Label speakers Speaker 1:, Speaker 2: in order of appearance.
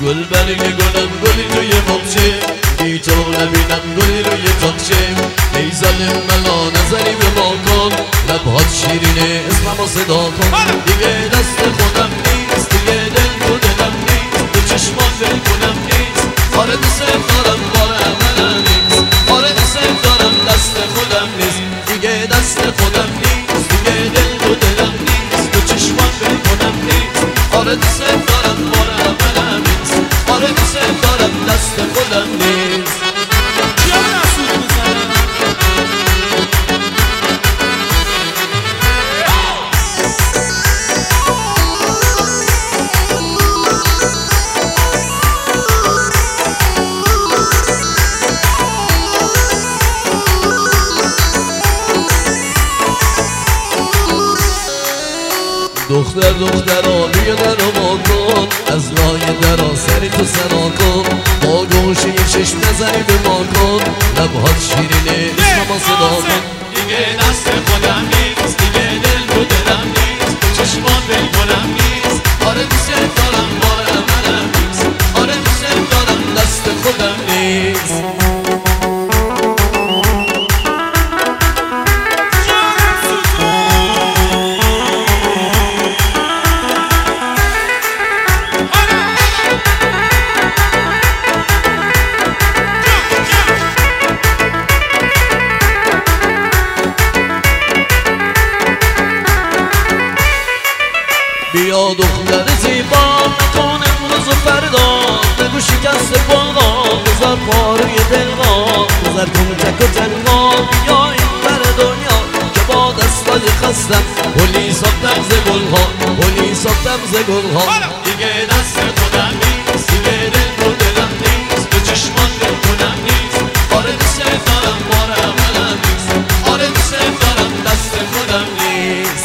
Speaker 1: گل برگ گلم گلی توی باغچه بی تو نبینم گلی روی تاقچه ای ظالم ملا نظری به ما کن لبهات شیرینه اسممو صدا کن دیگه دست خودم نیست دیگه دل تو دلم نیست تو چشمان دل کنم نیست آره دوست دارم باره منم نیست آره دوست دارم دست خودم نیست دیگه دست خودم نیست دیگه دل تو دلم نیست تو چشمان دل کنم نیست آره دوست دارم باره منم نیست آره دوست دارم دست خودم نیست دخترا بیا در رو با کن از لای درا سری تو سرا کن با گوشه چشم نظری به ما کن لبهات شیرینه اسمما صدا کن دیگه دست خودم نیست دیگه دل تو دلم نیست چشمان بل کنم نیست آره دوست دارم باره منم نیست آره دوست دارم دست خودم نیست بیا دختر زیبا نکن امروز و فردا نگو شکست پاها بذار پاروی دلها بذار کن تک و تنها بیا این بر دنیا که با دستای خستم گلی ساختم ز گلها گلی ساختم ز گلها دیگه دست خودم نیست دیگه دل تو دلم نیست تو چشمان دل کنم نیست آره دوست دارم باره منم نیست آره دوست دارم دست خودم نیست